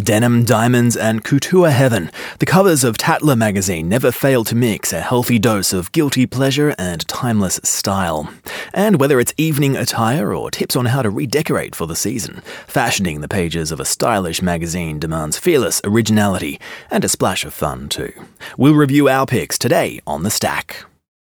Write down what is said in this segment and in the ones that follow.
Denim, diamonds and couture heaven. The covers of Tatler magazine never fail to mix a healthy dose of guilty pleasure and timeless style. And whether it's evening attire or tips on how to redecorate for the season, fashioning the pages of a stylish magazine demands fearless originality and a splash of fun too. We'll review our picks today on The Stack.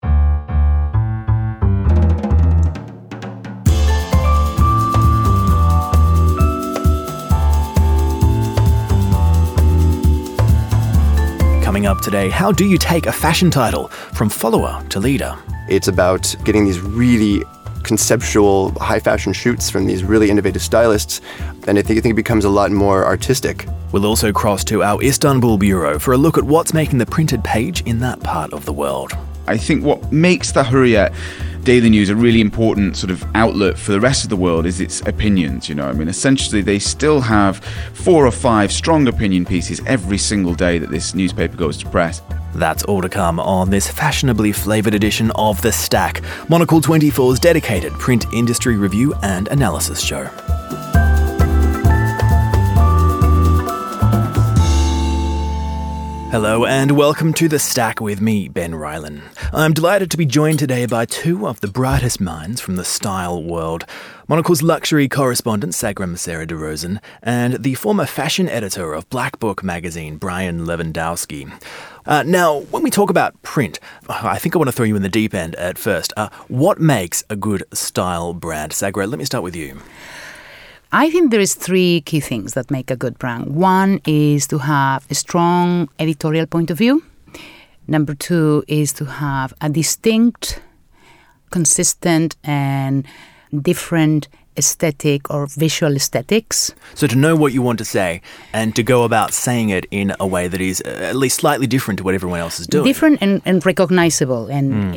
Coming up today, how do you take a fashion title from follower to leader? It's about getting these really conceptual high fashion shoots from these really innovative stylists, and I think it becomes a lot more artistic. We'll also cross to our Istanbul bureau for a look at what's making the printed page in that part of the world. I think what makes the Hurriyet Daily News a really important sort of outlet for the rest of the world is its opinions, essentially they still have 4 or 5 strong opinion pieces every single day that this newspaper goes to press. That's all to come on this fashionably flavoured edition of The Stack, Monocle 24's dedicated print industry review and analysis show. Hello and welcome to The Stack with me, Ben Rylan. I'm delighted to be joined today by two of the brightest minds from the style world. Monocle's luxury correspondent, Sagra Macera de Rosen, and the former fashion editor of Black Book magazine, Brian Lewandowski. Now, when we talk about print, I think I want to throw you in the deep end at first. What makes a good style brand? Sagra, let me start with you. I think there is 3 key things that make a good brand. One is to have a strong editorial point of view. Number 2 is to have a distinct, consistent, and different aesthetic or visual aesthetics. So to know what you want to say and to go about saying it in a way that is at least slightly different to what everyone else is doing. Different and recognizable. And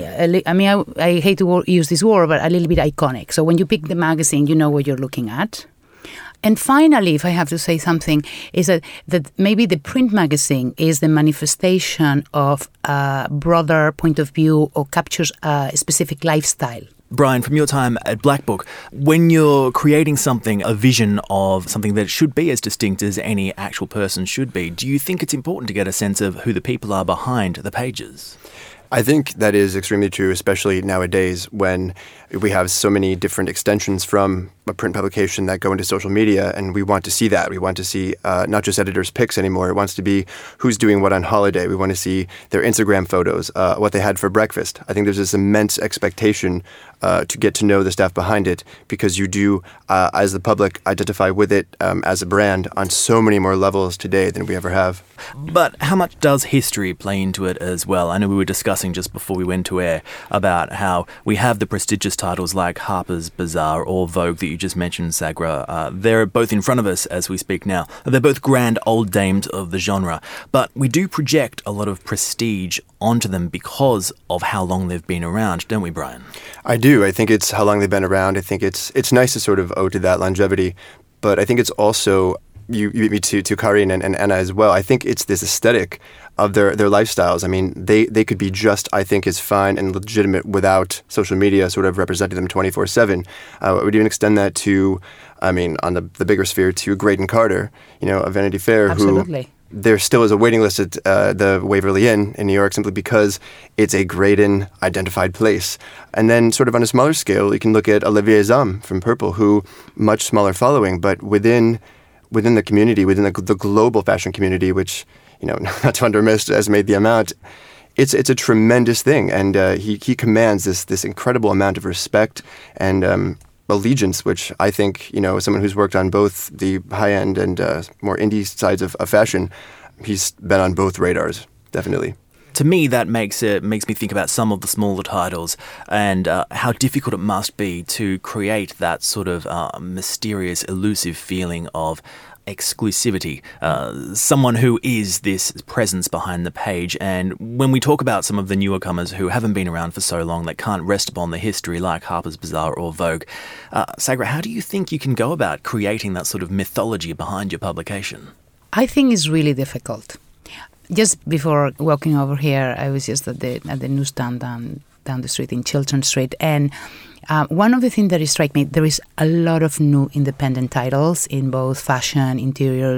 I hate to use this word, but a little bit iconic. So when you pick the magazine, you know what you're looking at. And finally, if I have to say something, is that maybe the print magazine is the manifestation of a broader point of view or captures a specific lifestyle. Brian, from your time at Black Book, when you're creating something, a vision of something that should be as distinct as any actual person should be, do you think it's important to get a sense of who the people are behind the pages? I think that is extremely true, especially nowadays when we have so many different extensions from a print publication that go into social media, and we want to see that. We want to see not just editors' picks anymore. It wants to be who's doing what on holiday. We want to see their Instagram photos, what they had for breakfast. I think there's this immense expectation to get to know the staff behind it, because you do, as the public, identify with it as a brand on so many more levels today than we ever have. But how much does history play into it as well? I know we were discussing just before we went to air about how we have the prestigious titles like Harper's Bazaar or Vogue that you just mentioned, Sagra. They're both in front of us as we speak now. They're both grand old dames of the genre, but we do project a lot of prestige onto them because of how long they've been around, don't we, Brian? I do. I think it's how long they've been around. I think it's nice to sort of owe to that longevity, but I think it's also, you beat me to Karin and Anna as well. I think it's this aesthetic of their lifestyles. I mean, they could be just, I think, as fine and legitimate without social media sort of representing them 24/7. I would even extend that to, on the bigger sphere, to Graydon Carter, of Vanity Fair, Absolutely. who there still is a waiting list at the Waverly Inn in New York simply because it's a Graydon identified place. And then sort of on a smaller scale, you can look at Olivier Zahm from Purple, who much smaller following, but within the community, within the global fashion community, which, not to underestimate the amount, it's a tremendous thing. And he commands this incredible amount of respect and allegiance, which I think, as someone who's worked on both the high-end and more indie sides of fashion, he's been on both radars, definitely. To me, that makes me think about some of the smaller titles and how difficult it must be to create that sort of mysterious, elusive feeling of exclusivity, someone who is this presence behind the page. And when we talk about some of the newer comers who haven't been around for so long that can't rest upon the history like Harper's Bazaar or Vogue, Sagra, how do you think you can go about creating that sort of mythology behind your publication? I think it's really difficult. Just before walking over here, I was just at the newsstand down the street in Chiltern Street, and one of the things that struck me, there is a lot of new independent titles in both fashion, interiors,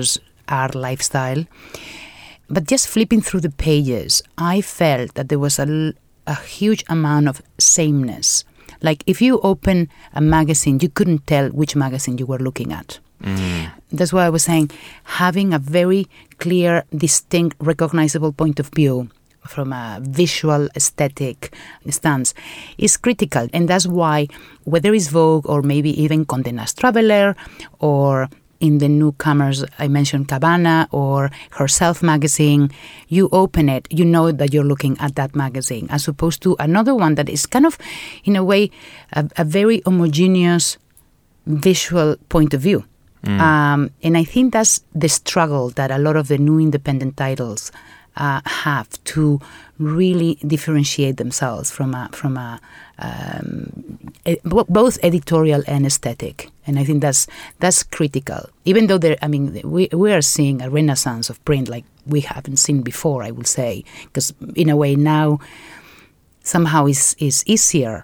art, lifestyle. But just flipping through the pages, I felt that there was a huge amount of sameness. Like if you open a magazine, you couldn't tell which magazine you were looking at. That's why I was saying having a very clear, distinct, recognizable point of view from a visual aesthetic stance is critical. And that's why whether it's Vogue or maybe even Condé Nast Traveler or in the newcomers, I mentioned Cabana or Herself magazine, you open it, you know that you're looking at that magazine, as opposed to another one that is kind of, in a way, a very homogeneous visual point of view. And I think that's the struggle that a lot of the new independent titles have to really differentiate themselves from both editorial and aesthetic, and I think that's critical. Even though we are seeing a renaissance of print like we haven't seen before, I would say, because in a way now somehow is easier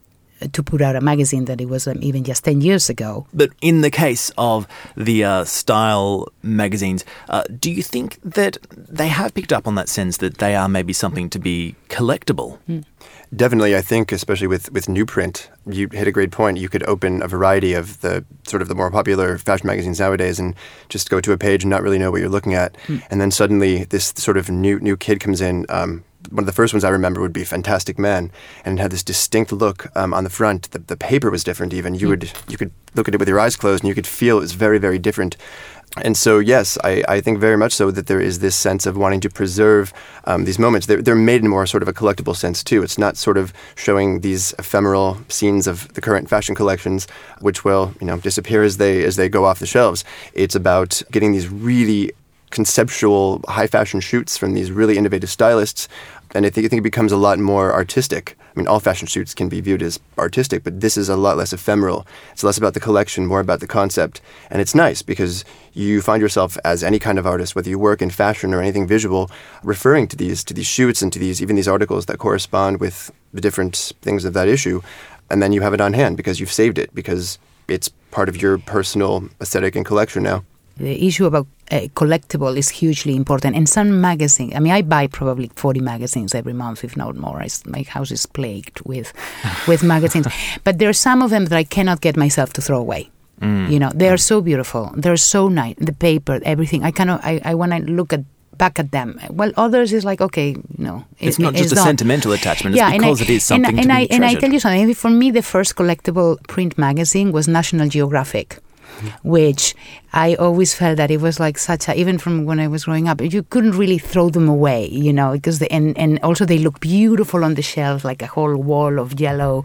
to put out a magazine than it was even just 10 years ago. But in the case of the style magazines, do you think that they have picked up on that sense that they are maybe something to be collectible? Definitely, I think, especially with new print, you hit a great point. You could open a variety of the sort of the more popular fashion magazines nowadays and just go to a page and not really know what you're looking at. And then suddenly this sort of new kid comes in. One of the first ones I remember would be Fantastic Man, and it had this distinct look on the front. The paper was different even. You could look at it with your eyes closed and you could feel it was very, very different. And so, yes, I think very much so that there is this sense of wanting to preserve these moments. They're made in more sort of a collectible sense, too. It's not sort of showing these ephemeral scenes of the current fashion collections, which will, disappear as they go off the shelves. It's about getting these really conceptual high fashion shoots from these really innovative stylists. And I think it becomes a lot more artistic. I mean, all fashion shoots can be viewed as artistic, but this is a lot less ephemeral. It's less about the collection, more about the concept. And it's nice because you find yourself as any kind of artist, whether you work in fashion or anything visual, referring to these shoots and to these articles that correspond with the different things of that issue. And then you have it on hand because you've saved it, because it's part of your personal aesthetic and collection now. The issue about collectible is hugely important. And some magazines, I buy probably 40 magazines every month, if not more. My house is plagued with magazines. But there are some of them that I cannot get myself to throw away. They are so beautiful. They're so nice. The paper, everything. I want to look back at them. Well, others is like, okay, it's not just a done. Sentimental attachment. It's because it is something to be treasured. And I tell you something. For me, the first collectible print magazine was National Geographic, which I always felt that it was like even from when I was growing up, you couldn't really throw them away, because and also they look beautiful on the shelf, like a whole wall of yellow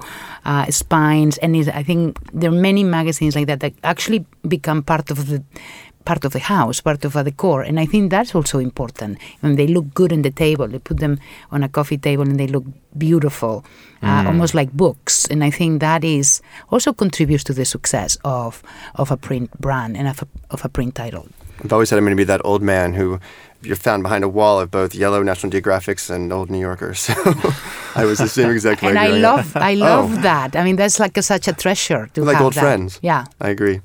spines. And I think there are many magazines like that actually become part of the house, part of a decor. And I think that's also important. When they look good on the table, they put them on a coffee table and they look beautiful, almost like books. And I think that is also contributes to the success of a print brand and of a print title. I've always said I'm going to be that old man who you're found behind a wall of both yellow National Geographics and old New Yorkers. So I was the same exact way. And I love that. I mean, that's like such a treasure to have like old that. Friends. Yeah. I agree.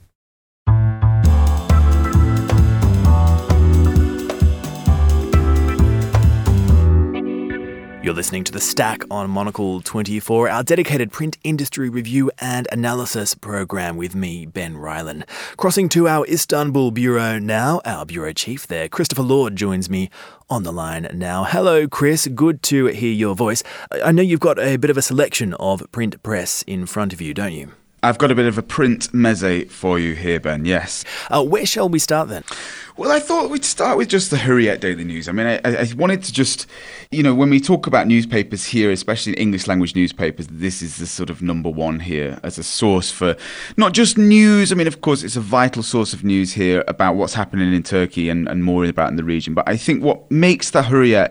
You're listening to The Stack on Monocle 24, our dedicated print industry review and analysis program with me, Ben Ryland. Crossing to our Istanbul bureau now, our bureau chief there, Christopher Lord, joins me on the line now. Hello, Chris. Good to hear your voice. I know you've got a bit of a selection of print press in front of you, don't you? I've got a bit of a print meze for you here, Ben, yes. Where shall we start then? Well, I thought we'd start with just the Hurriyet Daily News. I mean, I wanted to just, when we talk about newspapers here, especially English language newspapers, this is the sort of number one here as a source for not just news. I mean, of course, it's a vital source of news here about what's happening in Turkey and more about in the region. But I think what makes the Hurriyet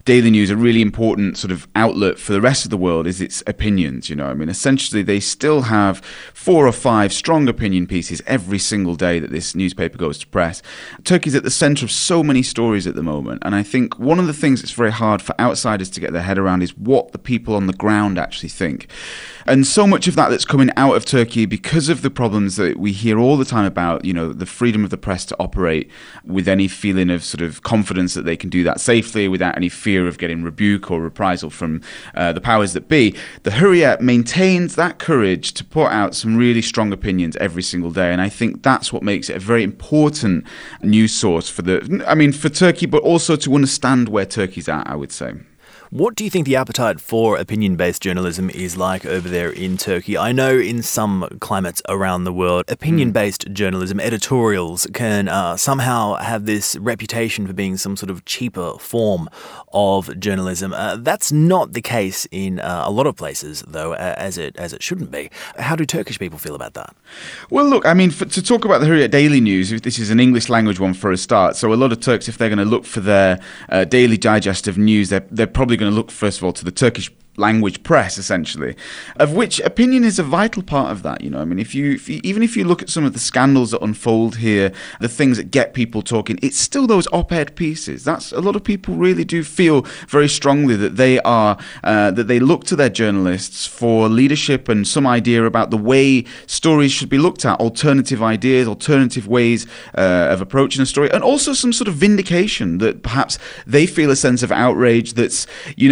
Daily News a really important sort of outlet for the rest of the world is its opinions. I mean, essentially they still have 4 or 5 strong opinion pieces every single day that this newspaper goes to press. Turkey's at the centre of so many stories at the moment, and I think one of the things that's very hard for outsiders to get their head around is what the people on the ground actually think. And so much of that's coming out of Turkey because of the problems that we hear all the time about, the freedom of the press to operate with any feeling of sort of confidence that they can do that safely without any fear of getting rebuke or reprisal from the powers that be. The Hurriyet maintains that courage to put out some really strong opinions every single day. And I think that's what makes it a very important news source for Turkey, but also to understand where Turkey's at, I would say. What do you think the appetite for opinion-based journalism is like over there in Turkey? I know in some climates around the world, opinion-based journalism, editorials, can somehow have this reputation for being some sort of cheaper form of journalism. That's not the case in a lot of places, though, as it shouldn't be. How do Turkish people feel about that? Well, look, I mean, to talk about the Hurriyet Daily News, this is an English language one for a start. So a lot of Turks, if they're going to look for their daily digest of news, they're probably going to look, first of all, to the Turkish language press, essentially, of which opinion is a vital part of that. I mean, if you look at some of the scandals that unfold here, the things that get people talking, it's still those op-ed pieces. That's a lot of people really do feel very strongly that they are that they look to their journalists for leadership and some idea about the way stories should be looked at, alternative ideas, alternative ways of approaching a story, and also some sort of vindication that perhaps they feel a sense of outrage that's in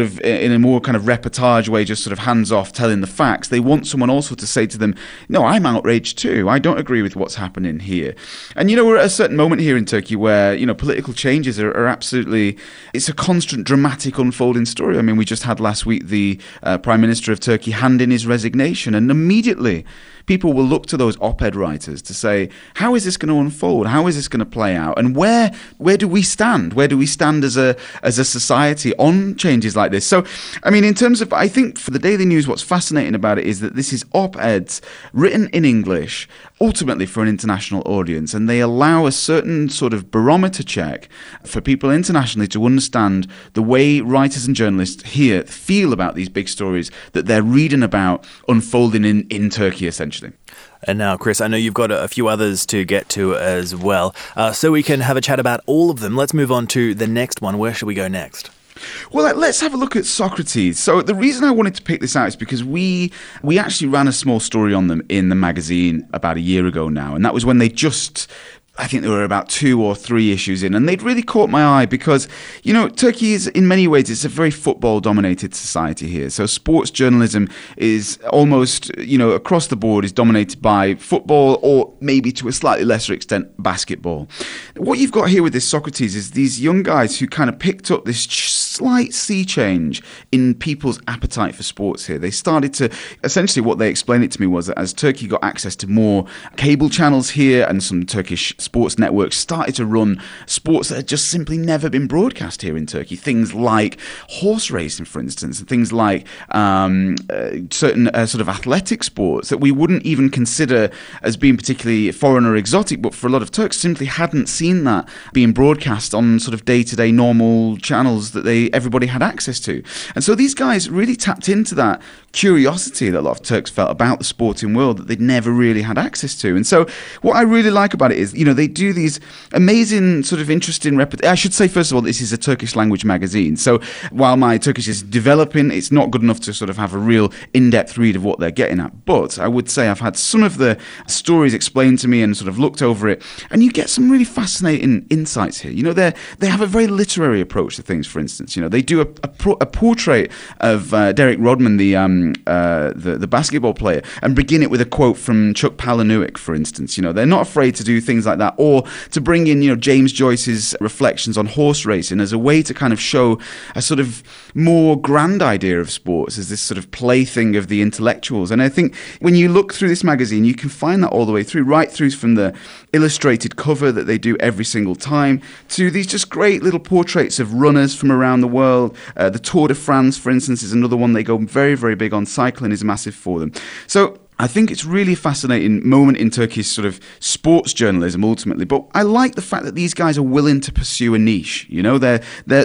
a more kind of reportage way, just sort of hands off telling the facts. They want someone also to say to them, no, I'm outraged too. I don't agree with what's happening here. And we're at a certain moment here in Turkey where political changes are absolutely, it's a constant dramatic unfolding story. I mean, we just had last week the Prime Minister of Turkey hand in his resignation, and immediately people will look to those op-ed writers to say, how is this going to unfold? How is this going to play out? And where do we stand? Where do we stand as a society on changes like this? So, I mean, in terms of, I think for the Daily News, what's fascinating about it is that this is op-eds written in English, ultimately for an international audience, and they allow a certain sort of barometer check for people internationally to understand the way writers and journalists here feel about these big stories that they're reading about unfolding in Turkey, essentially. And now, Chris, I know you've got a few others to get to as well, so we can have a chat about all of them. Let's move on to the next one. Where should we go next? Well, let's have a look at Socrates. So the reason I wanted to pick this out is because we actually ran a small story on them in the magazine about a year ago now, and that was when they just... I think there were about 2 or 3 issues in, and they'd really caught my eye because, Turkey is, in many ways, it's a very football-dominated society here. So sports journalism is almost, across the board is dominated by football or maybe to a slightly lesser extent, basketball. What you've got here with this Socrates is these young guys who kind of picked up this slight sea change in people's appetite for sports here. They started to, essentially what they explained it to me was that as Turkey got access to more cable channels here and some Turkish sports networks started to run sports that had just simply never been broadcast here in Turkey. Things like horse racing, for instance, and things like certain sort of athletic sports that we wouldn't even consider as being particularly foreign or exotic, but for a lot of Turks simply hadn't seen that being broadcast on sort of day-to-day normal channels that everybody had access to. And so these guys really tapped into that curiosity that a lot of Turks felt about the sporting world that they'd never really had access to. And so what I really like about it is, they do these amazing sort of interesting I should say, first of all, this is a Turkish language magazine. So while my Turkish is developing, it's not good enough to sort of have a real in-depth read of what they're getting at. But I would say I've had some of the stories explained to me and sort of looked over it, and you get some really fascinating insights here. They have a very literary approach to things, for instance. They do a portrait of Derek Rodman, the basketball player, and begin it with a quote from Chuck Palahniuk, for instance. They're not afraid to do things like that, or to bring in, James Joyce's reflections on horse racing as a way to kind of show a sort of more grand idea of sports as this sort of plaything of the intellectuals. And I think when you look through this magazine, you can find that all the way through, right through from the illustrated cover that they do every single time to these just great little portraits of runners from around the world. The Tour de France, for instance, is another one. They go very, very big on. Cycling is massive for them. So I think it's really a fascinating moment in Turkish sort of sports journalism ultimately. But I like the fact that these guys are willing to pursue a niche. You know, they're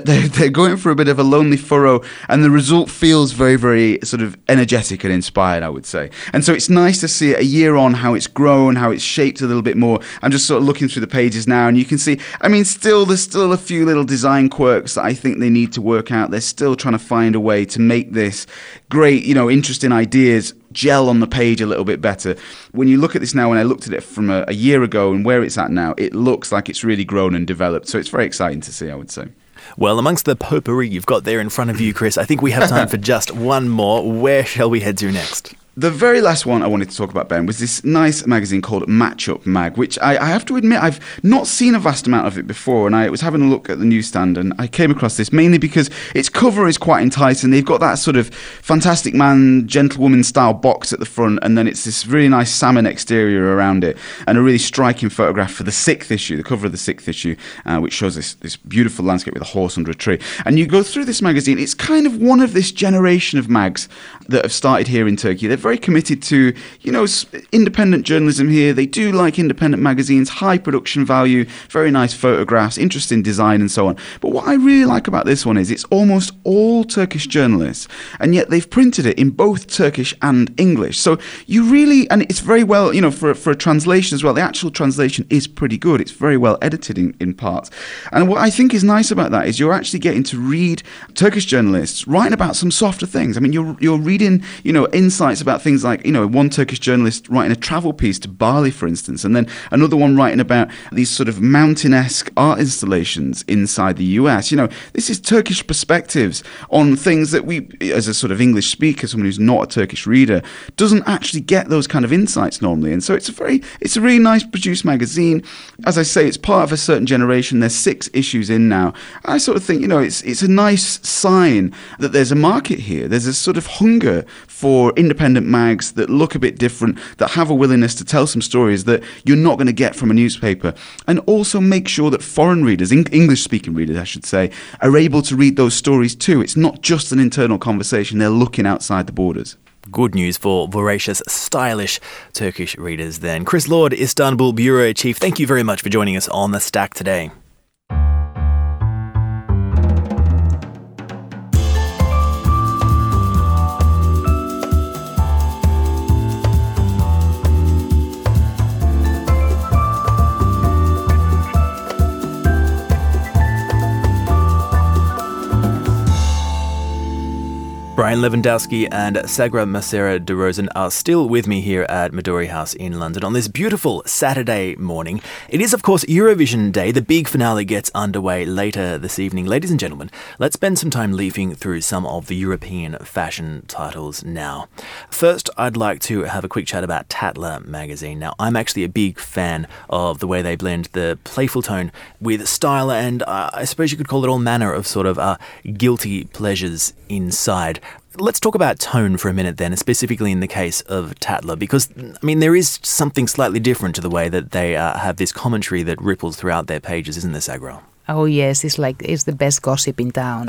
going for a bit of a lonely furrow, and the result feels very, very sort of energetic and inspired, I would say. And so it's nice to see it a year on how it's grown, how it's shaped a little bit more. I'm just sort of looking through the pages now, and you can see, I mean, there's still a few little design quirks that I think they need to work out. They're still trying to find a way to make this great, you know, interesting ideas gel on the page a little bit better. When you look at this now, when I looked at it from a year ago and where it's at now, it looks like it's really grown and developed. So it's very exciting to see, I would say. Well, amongst the potpourri you've got there in front of you, Chris, I think we have time for just one more. Where shall we head to next? The very last one I wanted to talk about, Ben, was this nice magazine called Matchup Mag, which I have to admit I've not seen a vast amount of it before, and I was having a look at the newsstand and I came across this mainly because its cover is quite enticing. They've got that sort of Fantastic Man, Gentlewoman style box at the front, and then it's this really nice salmon exterior around it, and a really striking photograph for the 6th issue, the cover of the 6th issue, which shows this beautiful landscape with a horse under a tree. And you go through this magazine, it's kind of one of this generation of mags that have started here in Turkey. They're very committed to, you know, independent journalism here. They do like independent magazines, high production value, very nice photographs, interesting design and so on. But what I really like about this one is it's almost all Turkish journalists, and yet they've printed it in both Turkish and English. So you really, and it's very well, you know, for a translation as well, the actual translation is pretty good. It's very well edited in parts. And what I think is nice about that is you're actually getting to read Turkish journalists writing about some softer things. I mean, you're reading, you know, insights about things like, you know, one Turkish journalist writing a travel piece to Bali, for instance, and then another one writing about these sort of mountain-esque art installations inside the US. You know, this is Turkish perspectives on things that we, as a sort of English speaker, someone who's not a Turkish reader, doesn't actually get those kind of insights normally. And so it's a really nice produced magazine. As I say, it's part of a certain generation. There's 6 issues in now. I sort of think, you know, it's a nice sign that there's a market here. There's a sort of hunger for independent mags that look a bit different, that have a willingness to tell some stories that you're not going to get from a newspaper, and also make sure that foreign readers, English-speaking readers, I should say, are able to read those stories too. It's not just an internal conversation. They're looking outside the borders. Good news for voracious, stylish Turkish readers then. Chris Lord, Istanbul Bureau Chief, thank you very much for joining us on The Stack today. Brian Lewandowski and Sagra Macera de Rosen are still with me here at Midori House in London on this beautiful Saturday morning. It is, of course, Eurovision Day. The big finale gets underway later this evening. Ladies and gentlemen, let's spend some time leafing through some of the European fashion titles now. First, I'd like to have a quick chat about Tatler magazine. Now, I'm actually a big fan of the way they blend the playful tone with style, and I suppose you could call it all manner of sort of guilty pleasures inside. Let's talk about tone for a minute then, specifically in the case of Tatler, because, I mean, there is something slightly different to the way that they have this commentary that ripples throughout their pages, isn't there, Sagra? Oh, yes, it's the best gossip in town.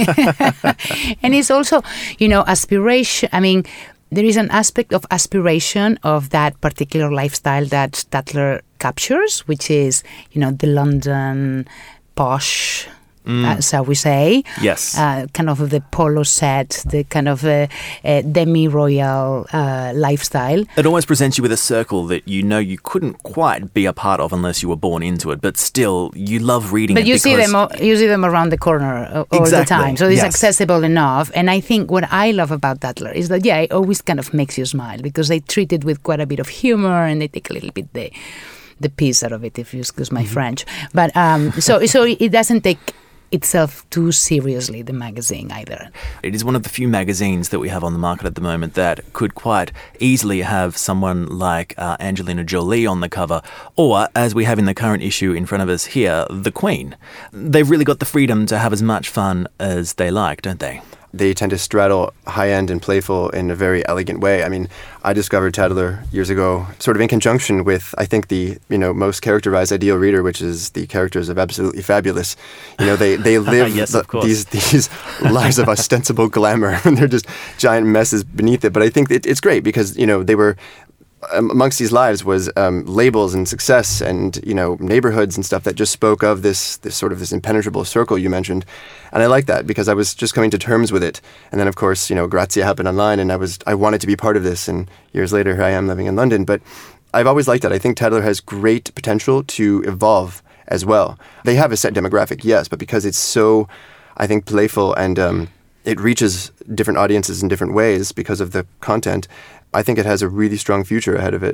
And it's also, you know, aspiration. I mean, there is an aspect of aspiration of that particular lifestyle that Tatler captures, which is, you know, the London posh, shall we say. Yes. Kind of the polo set, the kind of demi-royal lifestyle. It almost presents you with a circle that you know you couldn't quite be a part of unless you were born into it, but still you love reading it. But you see them around the corner all the time, so it's accessible enough. And I think what I love about Tatler is that, it always kind of makes you smile because they treat it with quite a bit of humor and they take a little bit the piece out of it, if you excuse my French. But so it doesn't take itself too seriously, the magazine, either. It is one of the few magazines that we have on the market at the moment that could quite easily have someone like Angelina Jolie on the cover, or, as we have in the current issue in front of us here, the Queen. They've really got the freedom to have as much fun as they like, don't they? they tend to straddle high-end and playful in a very elegant way. I mean, I discovered Tadler years ago, sort of in conjunction with, I think, the most characterized ideal reader, which is the characters of Absolutely Fabulous. They live yes, these lives of ostensible glamour, and they're just giant messes beneath it. But I think it's great because, they were... amongst these lives was labels and success and neighborhoods and stuff that just spoke of this sort of this impenetrable circle you mentioned, and I like that because I was just coming to terms with it. And then of course Grazia happened online, and I wanted to be part of this, and years later here I am living in London. But I've always liked that. I think Tadler has great potential to evolve as well. They have a set demographic, yes, but because it's so, I think, playful and it reaches different audiences in different ways because of the content, I think it has a really strong future ahead of it.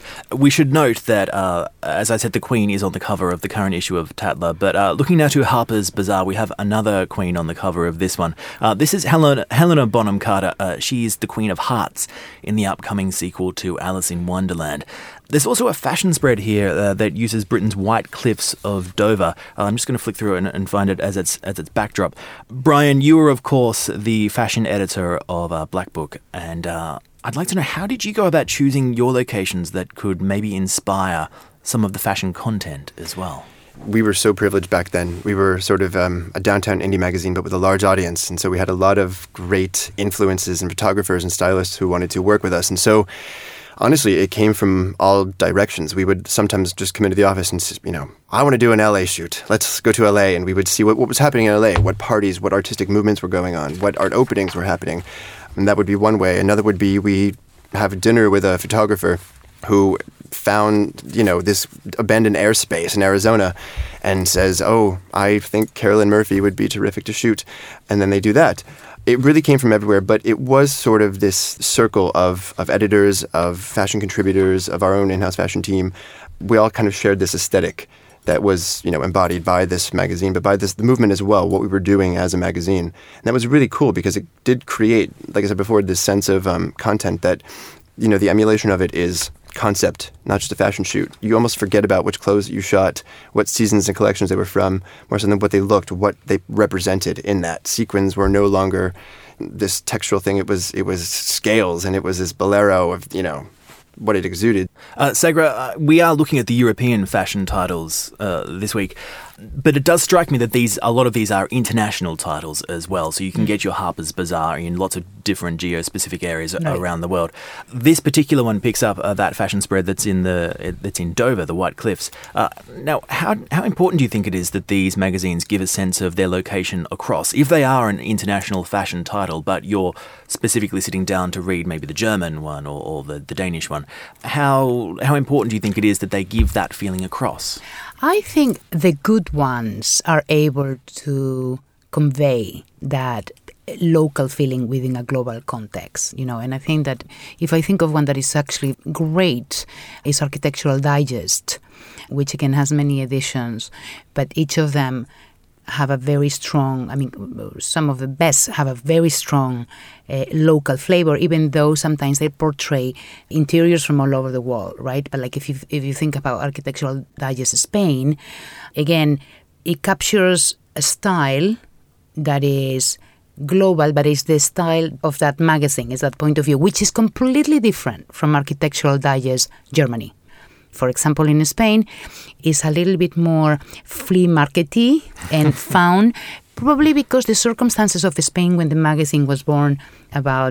We should note that, as I said, the Queen is on the cover of the current issue of Tatler, but looking now to Harper's Bazaar, we have another Queen on the cover of this one. This is Helena Bonham Carter. She is the Queen of Hearts in the upcoming sequel to Alice in Wonderland. There's also a fashion spread here that uses Britain's White Cliffs of Dover. I'm just going to flick through it and find it as its backdrop. Brian, you were, of course, the fashion editor of Black Book, and I'd like to know, how did you go about choosing your locations that could maybe inspire some of the fashion content as well? We were so privileged back then. We were sort of a downtown indie magazine, but with a large audience. And so we had a lot of great influences and photographers and stylists who wanted to work with us. And so honestly, it came from all directions. We would sometimes just come into the office and, I want to do an LA shoot. Let's go to LA. And we would see what was happening in LA, what parties, what artistic movements were going on, what art openings were happening. And that would be one way. Another would be we have dinner with a photographer who found, this abandoned airspace in Arizona and says, oh, I think Carolyn Murphy would be terrific to shoot. And then they do that. It really came from everywhere, but it was sort of this circle of editors, of fashion contributors, of our own in-house fashion team. We all kind of shared this aesthetic that was, embodied by this magazine, but by the movement as well, what we were doing as a magazine. And that was really cool because it did create, like I said before, this sense of content that, the emulation of it is concept, not just a fashion shoot. You almost forget about which clothes you shot, what seasons and collections they were from, more so than what they looked, what they represented in that. Sequins were no longer this textural thing. It was scales, and it was this bolero of, what it exuded. Sagra, we are looking at the European fashion titles this week, but it does strike me that a lot of these are international titles as well. So you can get your Harper's Bazaar in lots of different geo-specific areas around the world. This particular one picks up that fashion spread that's in Dover, the White Cliffs. Now, how important do you think it is that these magazines give a sense of their location across? If they are an international fashion title, but you're specifically sitting down to read maybe the German one or the Danish one, how important do you think it is that they give that feeling across? I think the good ones are able to convey that local feeling within a global context, and I think that if I think of one that is actually great, is Architectural Digest, which again has many editions, but each of them have a very strong, some of the best have a very strong local flavor, even though sometimes they portray interiors from all over the world, right? But like if you think about Architectural Digest Spain, again, it captures a style that is global, but it's the style of that magazine, is that point of view, which is completely different from Architectural Digest Germany. For example, in Spain, is a little bit more flea markety and found, probably because the circumstances of Spain when the magazine was born about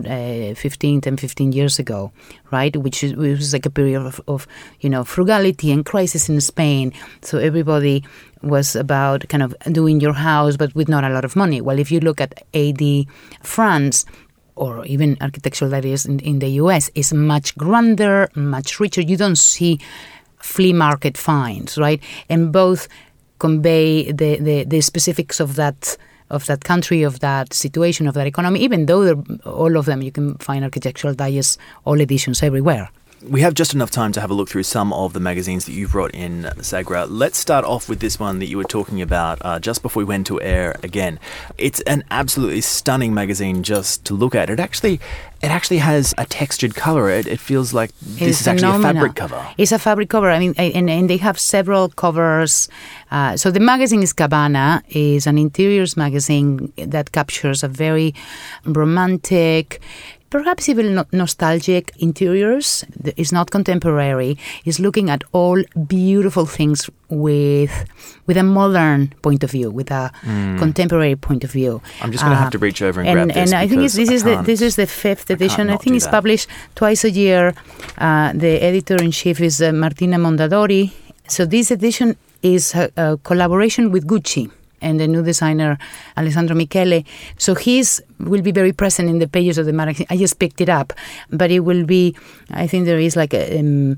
15 years ago, right? Which was like a period of frugality and crisis in Spain. So everybody was about kind of doing your house, but with not a lot of money. Well, if you look at AD France, or even Architectural Digest in the US, is much grander, much richer. You don't see flea market finds, right? And both convey the specifics of that country, of that situation, of that economy, even though all of them, you can find Architectural Digest, all editions everywhere. We have just enough time to have a look through some of the magazines that you've brought in, Sagra. Let's start off with this one that you were talking about just before we went to air again. It's an absolutely stunning magazine just to look at. It actually has a textured cover. It feels like this is actually a fabric cover. It's a fabric cover. I mean, and they have several covers. So the magazine is Cabana, is an interiors magazine that captures a very romantic, perhaps even nostalgic interiors. It's not contemporary. It's looking at all beautiful things with a modern point of view, with a contemporary point of view. I'm just going to have to reach over and grab this. And I think this is the 5th edition. I think it's published twice a year. The editor-in-chief is Martina Mondadori. So this edition is a collaboration with Gucci and the new designer Alessandro Michele. So will be very present in the pages of the magazine. I just picked it up, but it will be, I think there is like a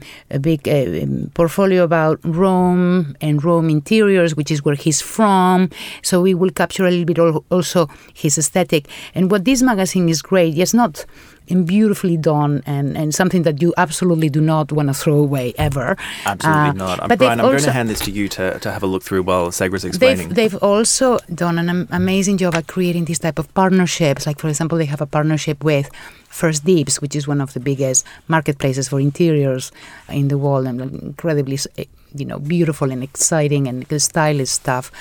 big portfolio about Rome and Rome interiors, which is where he's from. So we will capture a little bit also his aesthetic. And what this magazine is great, it's not beautifully done and something that you absolutely do not want to throw away ever. Absolutely not. Brian, I'm going to hand this to you to have a look through while Sagra's explaining. They've also done an amazing job at creating this type of partnerships. Like, for example, they have a partnership with First Dibs, which is one of the biggest marketplaces for interiors in the world, and incredibly, beautiful and exciting and stylish stuff.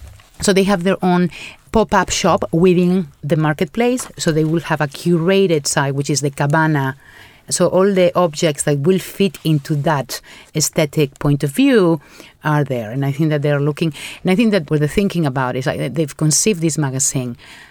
So they have their own pop-up shop within the marketplace. So they will have a curated side, which is the Cabana. So all the objects that will fit into that aesthetic point of view are there. And I think that they're looking, and I think that what they're thinking about is like they've conceived this magazine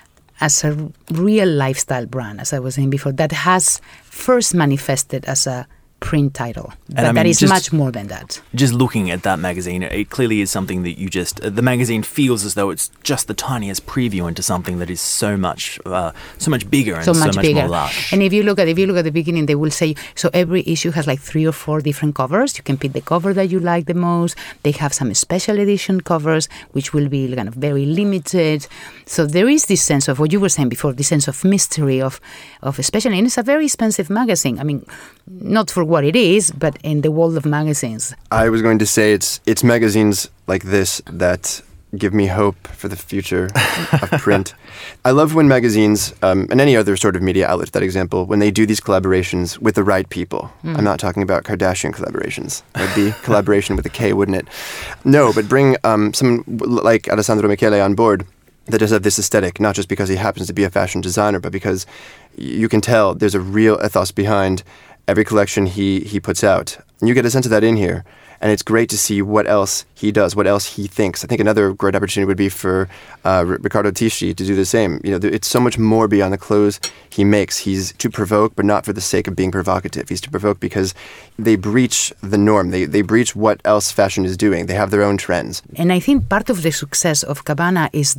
as a real lifestyle brand, as I was saying before, that has first manifested as a print title. But that is much more than that. Just looking at that magazine, it clearly is something that the magazine feels as though it's just the tiniest preview into something that is so much bigger and so much more lush. And if you look at the beginning, they will say, so every issue has like 3 or 4 different covers. You can pick the cover that you like the most. They have some special edition covers, which will be kind of very limited. So there is this sense of what you were saying before, this sense of mystery of especially, and it's a very expensive magazine. I mean, not for what it is, but in the world of magazines. I was going to say it's magazines like this that give me hope for the future of print. I love when magazines, and any other sort of media outlet, that example, when they do these collaborations with the right people. I'm not talking about Kardashian collaborations. That would be collaboration with a K, wouldn't it? No, but bring someone like Alessandro Michele on board that does have this aesthetic, not just because he happens to be a fashion designer, but because you can tell there's a real ethos behind every collection he puts out. And you get a sense of that in here. And it's great to see what else he does, what else he thinks. I think another great opportunity would be for Riccardo Tisci to do the same. It's so much more beyond the clothes he makes. He's to provoke, but not for the sake of being provocative. He's to provoke because they breach the norm. They breach what else fashion is doing. They have their own trends. And I think part of the success of Cabana is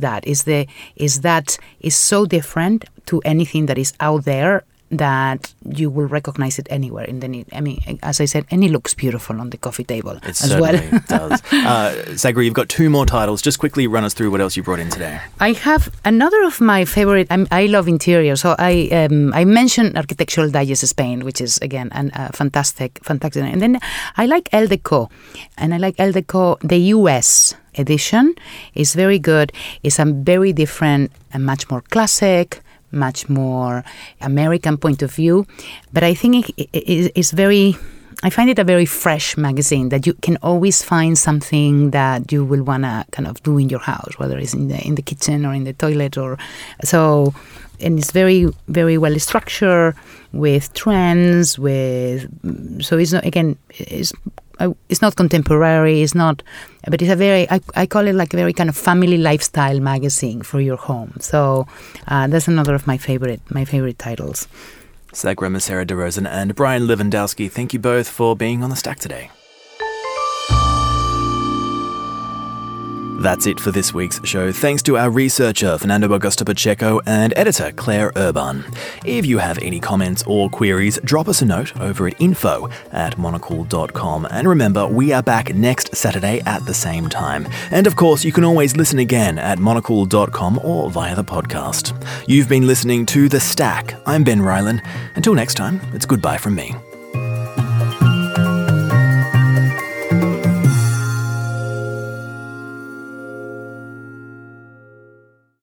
so different to anything that is out there that you will recognize it anywhere in the need. I mean, as I said, and it looks beautiful on the coffee table as well. It certainly does. Sagra, you've got 2 more titles. Just quickly run us through what else you brought in today. I have another of my favorite. I love interior, so I mentioned Architectural Digest Spain, which is again fantastic. And then I like Elle Deco, and I like Elle Deco. The US edition is very good. It's a very different and much more classic, much more American point of view, but I think it's very. I find it a very fresh magazine that you can always find something that you will wanna kind of do in your house, whether it's in the kitchen or in the toilet or so. And it's very, very well structured with trends. So it's not, again, it's not contemporary. It's not, but it's a very. I call it like a very kind of family lifestyle magazine for your home. So that's another of my favorite titles. Sagra Macera de Rosen and Brian Lewandowski, thank you both for being on The Stack today. That's it for this week's show. Thanks to our researcher, Fernando Augusto Pacheco, and editor, Claire Urban. If you have any comments or queries, drop us a note over at info@monocle.com. And remember, we are back next Saturday at the same time. And of course, you can always listen again at monocle.com or via the podcast. You've been listening to The Stack. I'm Ben Ryland. Until next time, it's goodbye from me.